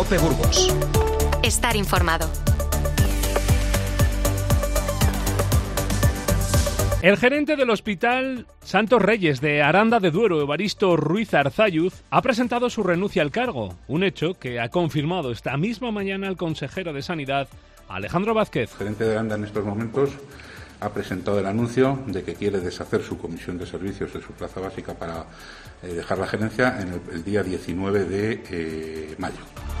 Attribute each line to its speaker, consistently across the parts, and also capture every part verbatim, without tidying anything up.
Speaker 1: COPE Burgos.
Speaker 2: Estar informado.
Speaker 3: El gerente del Hospital Santos Reyes de Aranda de Duero, Evaristo Ruiz Arzayuz, ha presentado su renuncia al cargo, un hecho que ha confirmado esta misma mañana el consejero de Sanidad, Alejandro Vázquez.
Speaker 4: El gerente de Aranda en estos momentos ha presentado el anuncio de que quiere deshacer su comisión de servicios de su plaza básica para eh, dejar la gerencia en el, el día diecinueve de eh, mayo.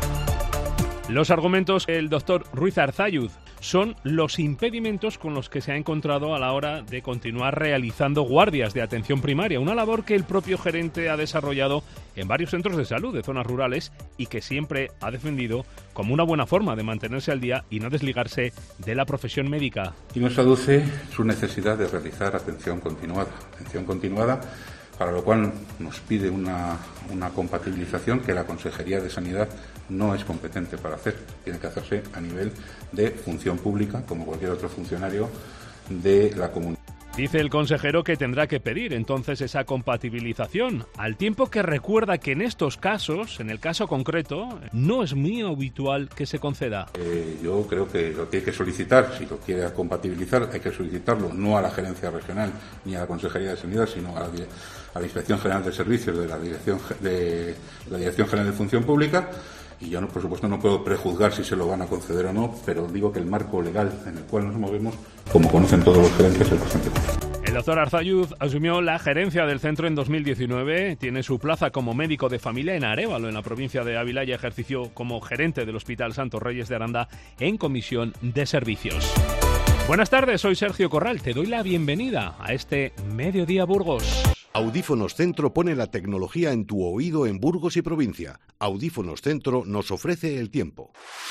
Speaker 3: Los argumentos del doctor Ruiz Arzayuz son los impedimentos con los que se ha encontrado a la hora de continuar realizando guardias de atención primaria, una labor que el propio gerente ha desarrollado en varios centros de salud de zonas rurales y que siempre ha defendido como una buena forma de mantenerse al día y no desligarse de la profesión médica.
Speaker 4: Y nos aduce su necesidad de realizar atención continuada, atención continuada, para lo cual nos pide una, una compatibilización que la Consejería de Sanidad no es competente para hacer. Tiene que hacerse a nivel de función pública, como cualquier otro funcionario de la comunidad.
Speaker 3: Dice el consejero que tendrá que pedir entonces esa compatibilización, al tiempo que recuerda que en estos casos, en el caso concreto, no es muy habitual que se conceda.
Speaker 4: Eh, yo creo que lo tiene que solicitar, si lo quiere compatibilizar, hay que solicitarlo no a la Gerencia Regional ni a la Consejería de Sanidad, sino a la, a la Inspección General de Servicios de la Dirección, de, de la Dirección General de Función Pública. Y yo, no, por supuesto, no puedo prejuzgar si se lo van a conceder o no, pero digo que el marco legal en el cual nos movemos, como conocen todos los gerentes, es bastante claro.
Speaker 3: El doctor Arzayuz asumió la gerencia del centro en dos mil diecinueve, tiene su plaza como médico de familia en Arévalo, en la provincia de Ávila, y ejerció como gerente del Hospital Santos Reyes de Aranda en comisión de servicios. Buenas tardes, soy Sergio Corral, te doy la bienvenida a este Mediodía Burgos.
Speaker 5: Audífonos Centro pone la tecnología en tu oído en Burgos y provincia. Audífonos Centro nos ofrece el tiempo.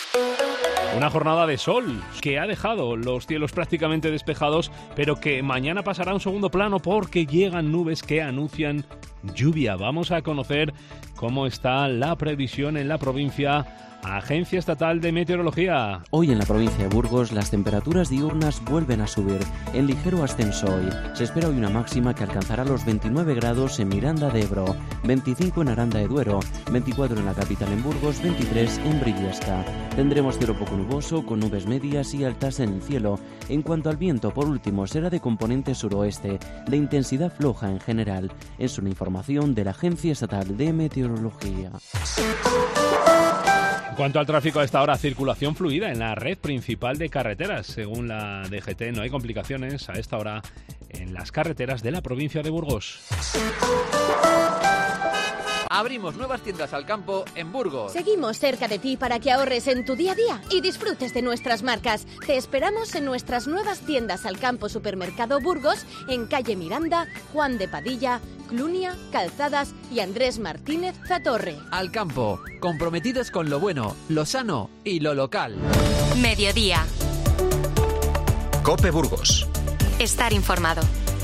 Speaker 3: Una jornada de sol que ha dejado los cielos prácticamente despejados, pero que mañana pasará a un segundo plano porque llegan nubes que anuncian lluvia. Vamos a conocer cómo está la previsión en la provincia. Agencia Estatal de Meteorología.
Speaker 6: Hoy en la provincia de Burgos las temperaturas diurnas vuelven a subir, en ligero ascenso hoy. Se espera hoy una máxima que alcanzará los veintinueve grados en Miranda de Ebro, veinticinco en Aranda de Duero, veinticuatro en la capital en Burgos, veintitrés en Briviesca. Tendremos cielo poco nuboso, con nubes medias y altas en el cielo. En cuanto al viento, por último, será de componente suroeste, de intensidad floja en general. Es una información de la Agencia Estatal de Meteorología.
Speaker 3: En cuanto al tráfico a esta hora, circulación fluida en la red principal de carreteras. Según la D G T, no hay complicaciones a esta hora en las carreteras de la provincia de Burgos.
Speaker 7: Abrimos nuevas tiendas al campo en Burgos.
Speaker 8: Seguimos cerca de ti para que ahorres en tu día a día y disfrutes de nuestras marcas. Te esperamos en nuestras nuevas tiendas al campo Supermercado Burgos, en calle Miranda, Juan de Padilla, Clunia, Calzadas y Andrés Martínez Zatorre.
Speaker 7: Al campo, comprometidos con lo bueno, lo sano y lo local.
Speaker 2: Mediodía.
Speaker 1: COPE Burgos.
Speaker 2: Estar informado.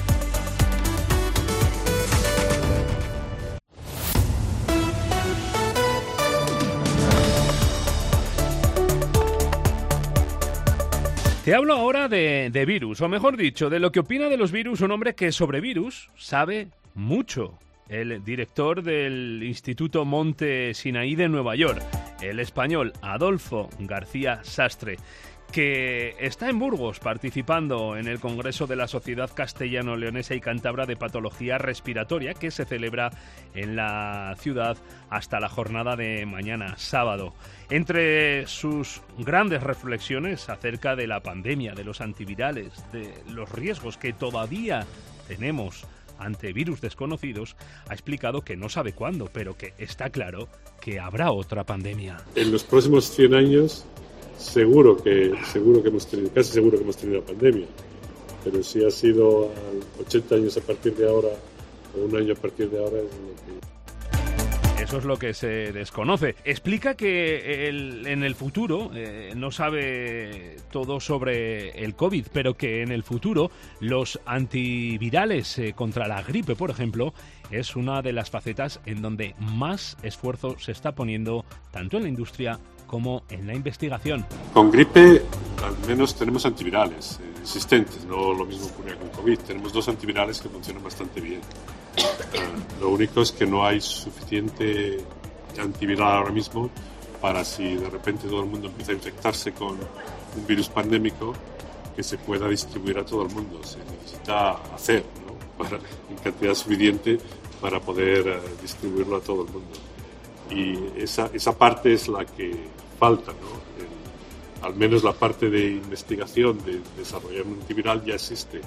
Speaker 3: Te hablo ahora de, de virus, o mejor dicho, de lo que opina de los virus un hombre que sobre virus sabe mucho. El director del Instituto Monte Sinaí de Nueva York, el español Adolfo García Sastre, que está en Burgos participando en el Congreso de la Sociedad Castellano-Leonesa y Cántabra de Patología Respiratoria, que se celebra en la ciudad hasta la jornada de mañana, sábado. Entre sus grandes reflexiones acerca de la pandemia, de los antivirales, de los riesgos que todavía tenemos ante virus desconocidos, ha explicado que no sabe cuándo, pero que está claro que habrá otra pandemia.
Speaker 9: En los próximos cien años seguro que seguro que hemos tenido, casi seguro que hemos tenido una pandemia, pero si ha sido ochenta años a partir de ahora o un año a partir de ahora es lo que...
Speaker 3: Eso es lo que se desconoce. Explica que el, en el futuro eh, no sabe todo sobre el COVID, pero que en el futuro los antivirales eh, contra la gripe, por ejemplo, es una de las facetas en donde más esfuerzo se está poniendo tanto en la industria como en la investigación.
Speaker 9: Con gripe al menos tenemos antivirales eh, existentes, no lo mismo ocurre con COVID. Tenemos dos antivirales que funcionan bastante bien. Uh, lo único es que no hay suficiente antiviral ahora mismo para si de repente todo el mundo empieza a infectarse con un virus pandémico, que se pueda distribuir a todo el mundo. Se necesita hacer, ¿no? Para, en cantidad suficiente para poder uh, distribuirlo a todo el mundo. Y esa, esa parte es la que falta, ¿no? El, al menos la parte de investigación, de desarrollar un antiviral ya existe.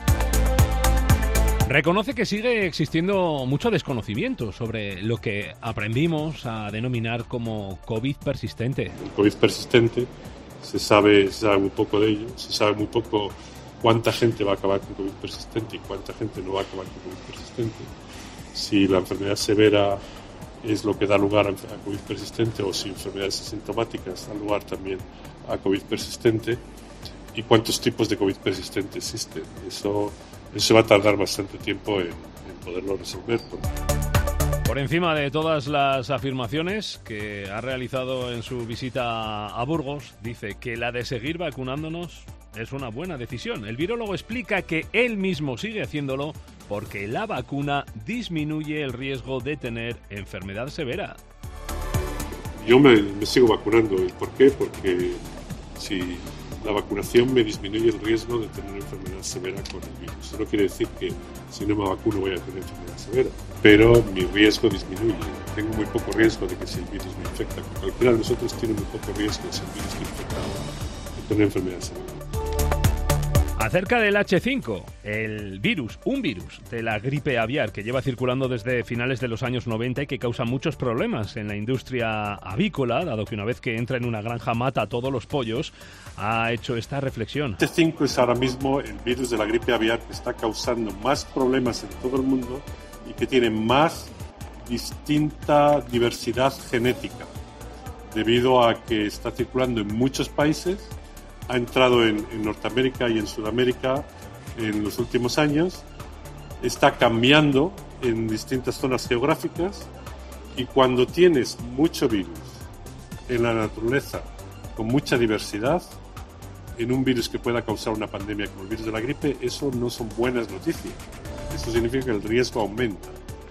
Speaker 3: Reconoce que sigue existiendo mucho desconocimiento sobre lo que aprendimos a denominar como COVID persistente.
Speaker 9: El COVID persistente, se sabe, se sabe muy poco de ello, se sabe muy poco cuánta gente va a acabar con COVID persistente y cuánta gente no va a acabar con COVID persistente. Si la enfermedad severa es lo que da lugar a COVID persistente o si enfermedades asintomáticas dan lugar también a COVID persistente y cuántos tipos de COVID persistente existen. Eso Eso va a tardar bastante tiempo en, en poderlo resolver.
Speaker 3: Por encima de todas las afirmaciones que ha realizado en su visita a Burgos, dice que la de seguir vacunándonos es una buena decisión. El virólogo explica que él mismo sigue haciéndolo porque la vacuna disminuye el riesgo de tener enfermedad severa.
Speaker 9: Yo me, me sigo vacunando. ¿Y por qué? Porque si la vacunación me disminuye el riesgo de tener enfermedad severa con el virus. Eso no quiere decir que si no me vacuno voy a tener enfermedad severa, pero mi riesgo disminuye. Tengo muy poco riesgo de que si el virus me infecta. Cualquiera de nosotros tiene muy poco riesgo si el virus me infecta de tener enfermedad severa.
Speaker 3: Acerca del hache cinco, el virus, un virus de la gripe aviar que lleva circulando desde finales de los años noventa y que causa muchos problemas en la industria avícola, dado que una vez que entra en una granja mata a todos los pollos, ha hecho esta reflexión.
Speaker 9: hache cinco es ahora mismo el virus de la gripe aviar que está causando más problemas en todo el mundo y que tiene más distinta diversidad genética, debido a que está circulando en muchos países. Ha entrado en, en Norteamérica y en Sudamérica en los últimos años, está cambiando en distintas zonas geográficas y cuando tienes mucho virus en la naturaleza con mucha diversidad, en un virus que pueda causar una pandemia como el virus de la gripe, eso no son buenas noticias. Eso significa que el riesgo aumenta.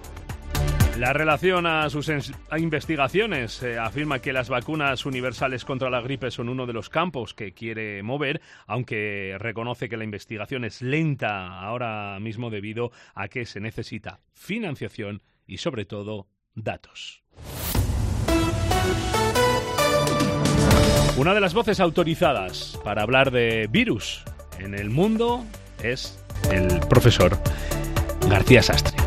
Speaker 3: La relación a sus investigaciones eh, afirma que las vacunas universales contra la gripe son uno de los campos que quiere mover, aunque reconoce que la investigación es lenta ahora mismo debido a que se necesita financiación y, sobre todo, datos. Una de las voces autorizadas para hablar de virus en el mundo es el profesor García Sastre.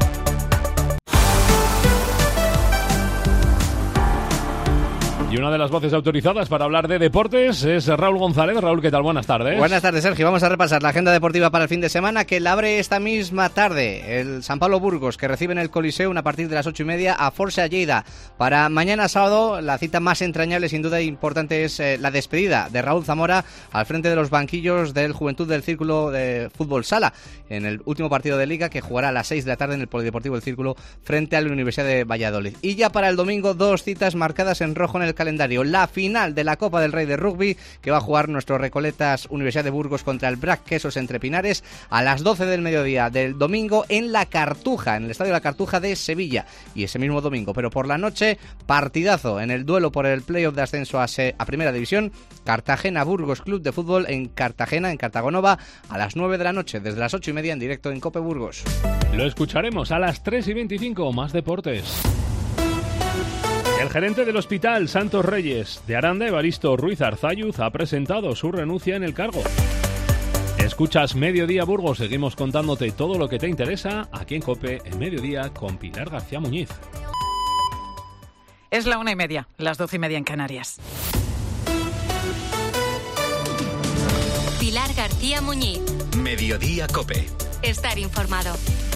Speaker 3: Y una de las voces autorizadas para hablar de deportes es Raúl González. Raúl, ¿qué tal? Buenas tardes.
Speaker 10: Buenas tardes, Sergio. Vamos a repasar la agenda deportiva para el fin de semana, que la abre esta misma tarde el San Pablo Burgos, que recibe en el Coliseum a partir de las ocho y media a Força Lleida. Para mañana sábado, la cita más entrañable, sin duda importante, es eh, la despedida de Raúl Zamora al frente de los banquillos del Juventud del Círculo de Fútbol Sala, en el último partido de Liga, que jugará a las seis de la tarde en el Polideportivo del Círculo frente a la Universidad de Valladolid. Y ya para el domingo, dos citas marcadas en rojo en el calendario. La final de la Copa del Rey de Rugby, que va a jugar nuestros Recoletas Universidad de Burgos contra el Brac Quesos Entre Pinares a las doce del mediodía del domingo en La Cartuja, en el Estadio La Cartuja de Sevilla. Y ese mismo domingo, pero por la noche, partidazo en el duelo por el playoff de ascenso a, Se- a Primera División, Cartagena Burgos Club de Fútbol en Cartagena, en Cartagonova, a las nueve de la noche, desde las ocho y media en directo en Cope Burgos.
Speaker 3: Lo escucharemos a las tres y veinticinco, más deportes. El gerente del Hospital Santos Reyes de Aranda, Evaristo Ruiz Arzayuz, ha presentado su renuncia en el cargo. Escuchas Mediodía Burgos, seguimos contándote todo lo que te interesa aquí en COPE en Mediodía con Pilar García Muñiz.
Speaker 11: Es la una y media, las doce y media en Canarias.
Speaker 2: Pilar García Muñiz.
Speaker 1: Mediodía COPE.
Speaker 2: Estar informado.